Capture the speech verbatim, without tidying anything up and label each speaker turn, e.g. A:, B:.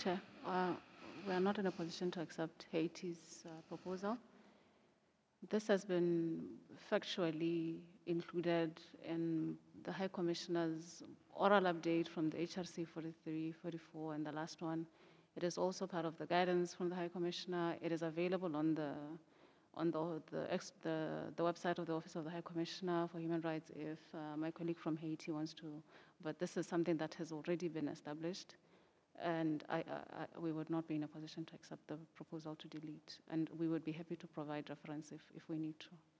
A: Chair, uh, we are not in a position to accept Haiti's uh, proposal. This has been factually included in the High Commissioner's oral update from the H R C forty-three, forty-four, and the last one. It is also part of the guidance from the High Commissioner. It is available on the on the the, ex, the, the website of the Office of the High Commissioner for Human Rights if uh, my colleague from Haiti wants to. But this is something that has already been established, and I, I, I, we would not be in a position to accept the proposal to delete. And we would be happy to provide reference if, if we need to.